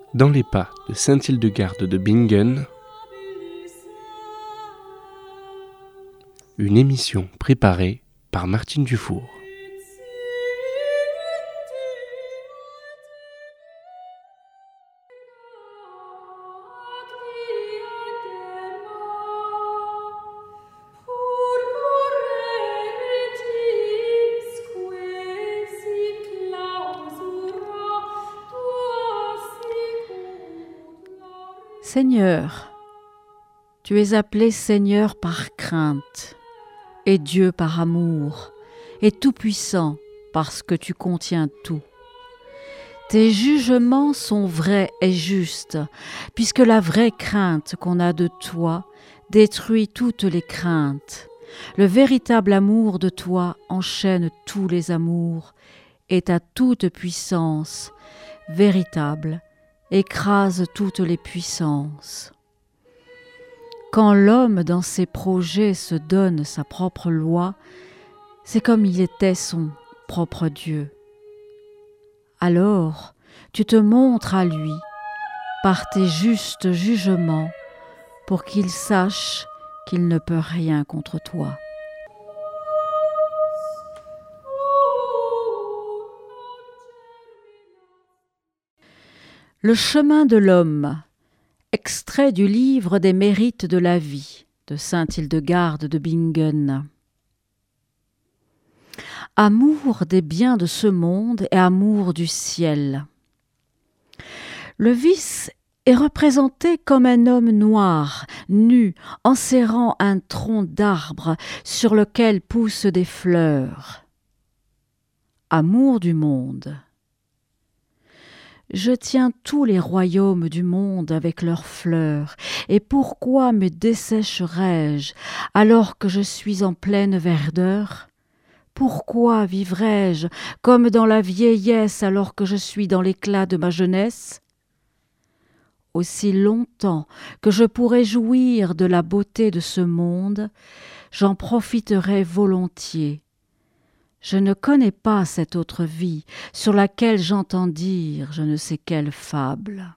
Dans les pas de sainte Hildegarde de Bingen, une émission préparée par Martine Dufour. Seigneur, tu es appelé Seigneur par crainte, et Dieu par amour, et Tout-Puissant parce que tu contiens tout. Tes jugements sont vrais et justes, puisque la vraie crainte qu'on a de toi détruit toutes les craintes. Le véritable amour de toi enchaîne tous les amours, et ta toute puissance, véritable, écrase toutes les puissances. Quand l'homme dans ses projets se donne sa propre loi, c'est comme il était son propre Dieu. Alors, tu te montres à lui par tes justes jugements pour qu'il sache qu'il ne peut rien contre toi. Le chemin de l'homme, extrait du livre des mérites de la vie de sainte Hildegarde de Bingen. Amour des biens de ce monde et amour du ciel. Le vice est représenté comme un homme noir, nu, enserrant un tronc d'arbre sur lequel poussent des fleurs. Amour du monde. Je tiens tous les royaumes du monde avec leurs fleurs, et pourquoi me dessécherais-je alors que je suis en pleine verdeur ? Pourquoi vivrais-je comme dans la vieillesse alors que je suis dans l'éclat de ma jeunesse ? Aussi longtemps que je pourrai jouir de la beauté de ce monde, j'en profiterai volontiers. Je ne connais pas cette autre vie sur laquelle j'entends dire je ne sais quelle fable.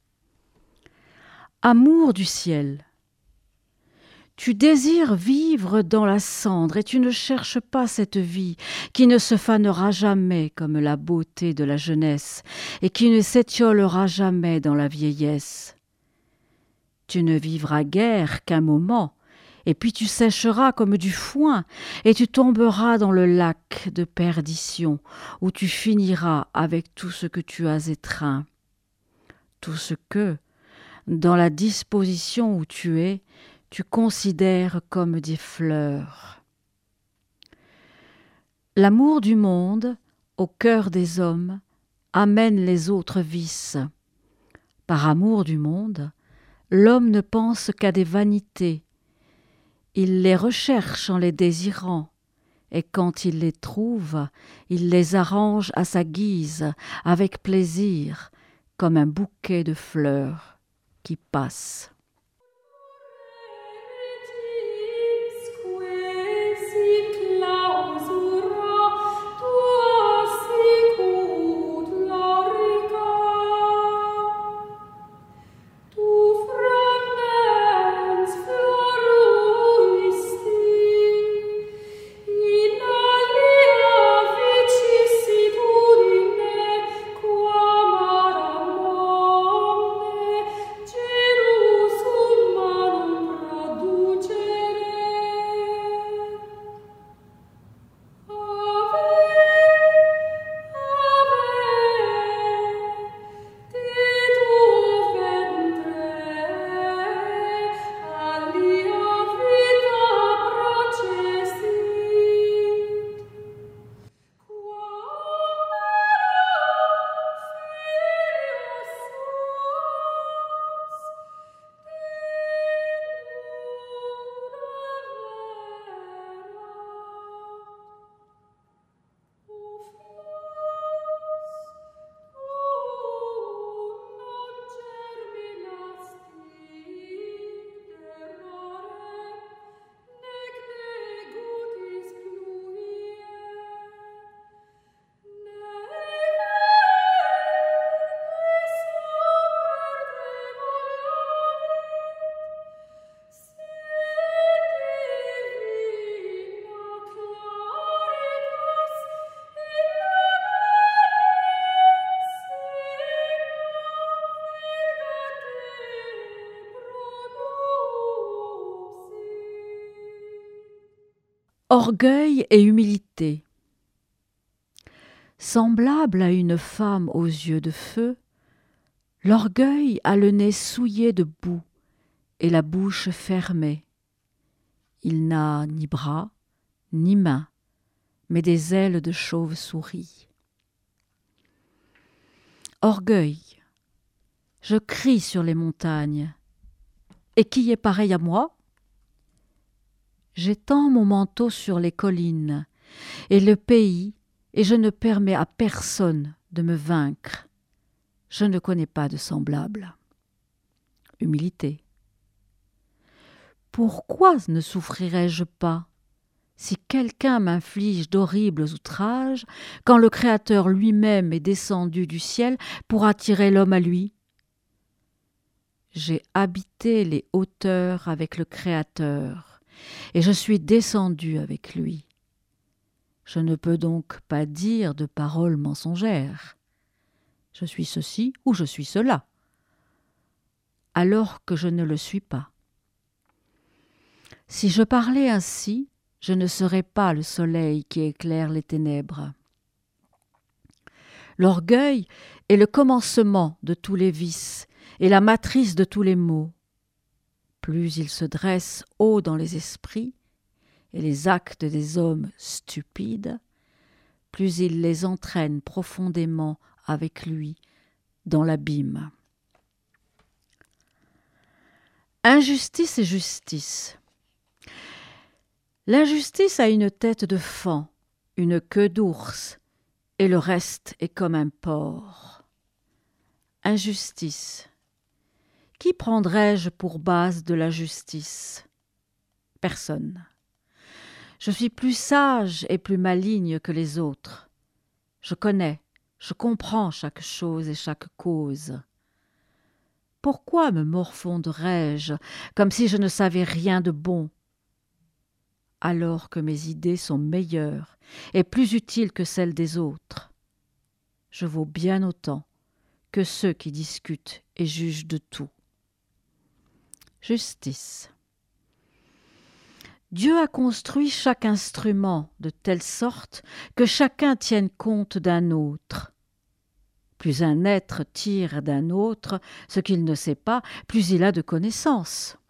Amour du ciel. Tu désires vivre dans la cendre et tu ne cherches pas cette vie qui ne se fanera jamais comme la beauté de la jeunesse et qui ne s'étiolera jamais dans la vieillesse. Tu ne vivras guère qu'un moment, et puis tu sécheras comme du foin, et tu tomberas dans le lac de perdition, où tu finiras avec tout ce que tu as étreint. Tout ce que, dans la disposition où tu es, tu considères comme des fleurs. L'amour du monde, au cœur des hommes, amène les autres vices. Par amour du monde, l'homme ne pense qu'à des vanités. Il les recherche en les désirant, et quand il les trouve, il les arrange à sa guise, avec plaisir, comme un bouquet de fleurs qui passe. Orgueil et humilité. Semblable à une femme aux yeux de feu, l'orgueil a le nez souillé de boue et la bouche fermée. Il n'a ni bras, ni mains, mais des ailes de chauve-souris. Orgueil, je crie sur les montagnes. Et qui est pareil à moi ? J'étends mon manteau sur les collines et le pays, et je ne permets à personne de me vaincre. Je ne connais pas de semblable. Humilité. Pourquoi ne souffrirais-je pas si quelqu'un m'inflige d'horribles outrages, quand le Créateur lui-même est descendu du ciel pour attirer l'homme à lui ? J'ai habité les hauteurs avec le Créateur, et je suis descendu avec lui. Je ne peux donc pas dire de paroles mensongères. Je suis ceci ou je suis cela, alors que je ne le suis pas. Si je parlais ainsi, je ne serais pas le soleil qui éclaire les ténèbres. L'orgueil est le commencement de tous les vices et la matrice de tous les maux. Plus il se dresse haut dans les esprits et les actes des hommes stupides, plus il les entraîne profondément avec lui dans l'abîme. Injustice et justice. L'injustice a une tête de faon, une queue d'ours, et le reste est comme un porc. Injustice. Qui prendrais-je pour base de la justice ? Personne. Je suis plus sage et plus maligne que les autres. Je connais, je comprends chaque chose et chaque cause. Pourquoi me morfondrais-je comme si je ne savais rien de bon, alors que mes idées sont meilleures et plus utiles que celles des autres ? Je vaux bien autant que ceux qui discutent et jugent de tout. Justice. Dieu a construit chaque instrument de telle sorte que chacun tienne compte d'un autre. Plus un être tire d'un autre ce qu'il ne sait pas, plus il a de connaissances.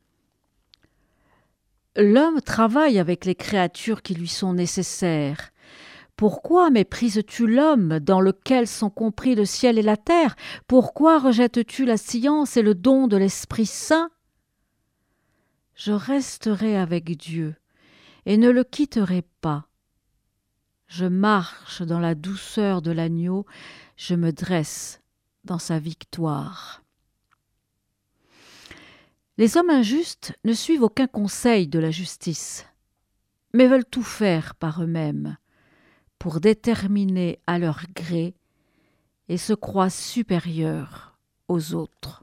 L'homme travaille avec les créatures qui lui sont nécessaires. Pourquoi méprises-tu l'homme dans lequel sont compris le ciel et la terre ? Pourquoi rejettes-tu la science et le don de l'Esprit Saint ? Je resterai avec Dieu et ne le quitterai pas. Je marche dans la douceur de l'agneau, je me dresse dans sa victoire. Les hommes injustes ne suivent aucun conseil de la justice, mais veulent tout faire par eux-mêmes, pour déterminer à leur gré, et se croient supérieurs aux autres.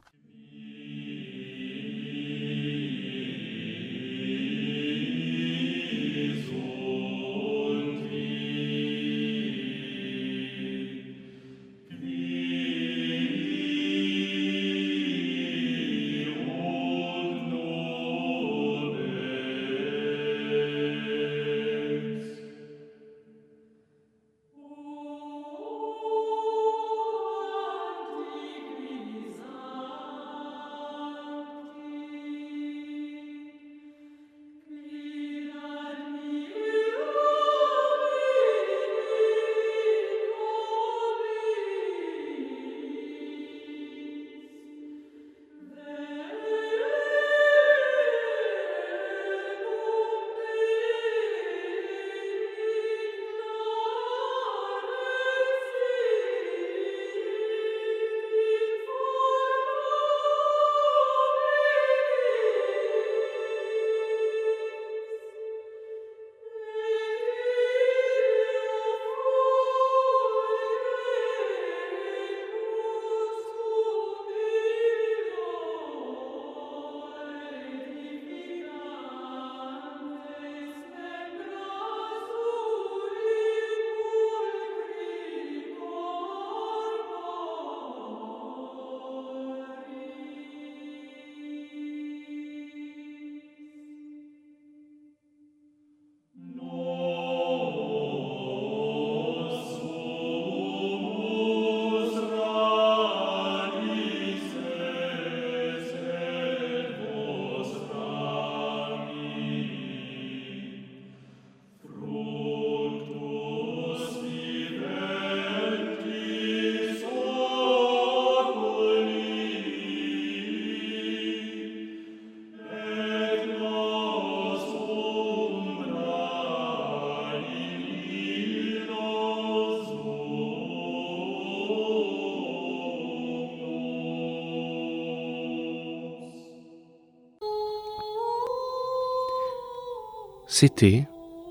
C'était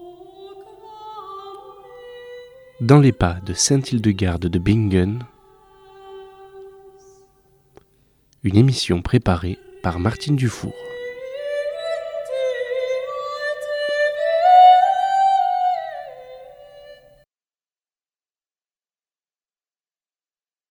Dans les pas de Sainte-Hildegarde de Bingen, une émission préparée par Martine Dufour.